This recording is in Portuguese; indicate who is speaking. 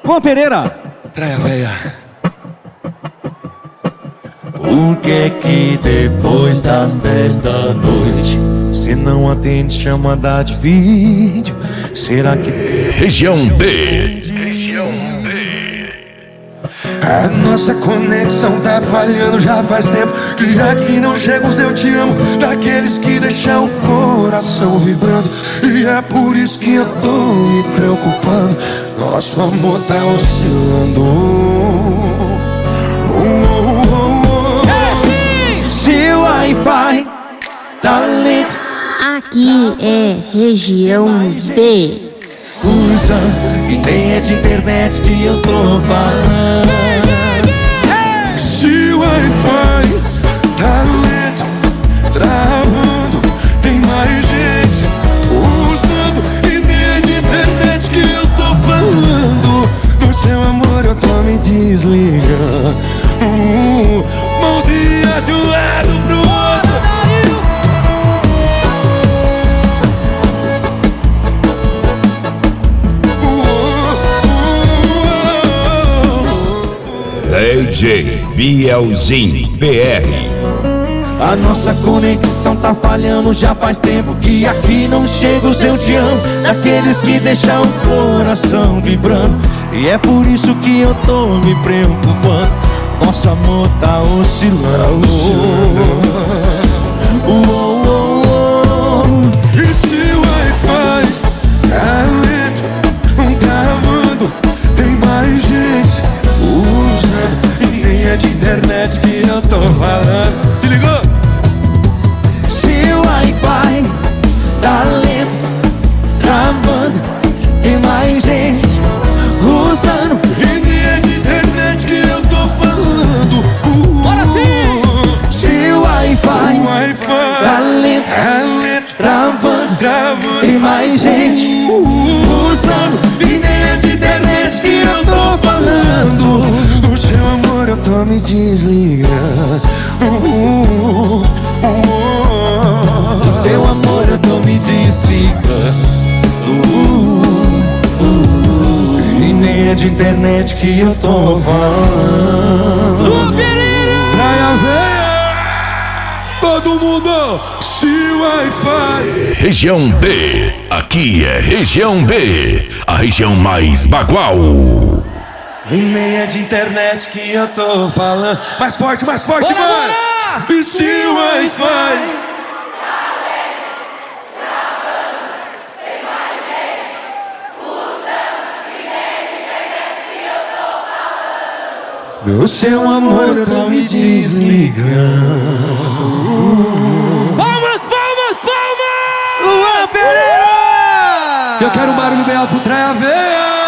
Speaker 1: Juan Pereira.
Speaker 2: Praia Véia.
Speaker 3: Por que depois das 10 da noite cê não atende chamada de vídeo? Será que tem...
Speaker 2: Região B.
Speaker 4: A nossa conexão tá falhando já faz tempo que aqui não chega os eu te amo, daqueles que deixam o coração vibrando. E é por isso que eu tô me preocupando. Nosso amor tá oscilando.
Speaker 3: Se o Wi-Fi tá lento,
Speaker 5: Aqui é região B.
Speaker 3: usando, e nem é de internet que eu tô falando.
Speaker 4: Se o Wi-Fi tá lento, travando, tem mais gente usando, e nem é de internet que eu tô falando. Do seu amor eu tô me desligando. Mãozinha de um lado pro outro.
Speaker 2: DJ Bielzinho BR.
Speaker 3: A nossa conexão tá falhando já faz tempo que aqui não chega o seu te amo, daqueles que deixam o coração vibrando. E é por isso que eu tô me preocupando. Nosso amor tá oscilando.
Speaker 4: E se o Wi-Fi tá lento, travando, tem mais gente usando, e nem é de internet que eu tô falando. Se ligou?
Speaker 3: Se o Wi-Fi tá lento, travando, tem mais gente usando,
Speaker 4: E nem é de internet que eu tô falando.
Speaker 1: Bora sim!
Speaker 3: se o Wi-Fi
Speaker 4: O Wi-Fi
Speaker 3: tá lento, travando, tem mais gente usando, e nem é de internet que eu tô falando.
Speaker 4: Do seu amor eu tô me desligando.
Speaker 3: Do seu amor eu tô me desligando. E nem é de internet que eu tô falando.
Speaker 4: Praia Véia, todo mundo. Se o Wi-Fi
Speaker 2: Região B. Aqui é Região B. A região mais bagual.
Speaker 4: e nem é de internet que eu tô falando. Mais forte,
Speaker 1: Bora,
Speaker 4: mano.
Speaker 1: bora!
Speaker 4: E se o Wi-Fi
Speaker 3: Do seu amor eu tô me desligando.
Speaker 1: Palmas, palmas, palmas!
Speaker 3: Luan Pereira!
Speaker 4: eu quero um barulho bem alto pro Praia Véia.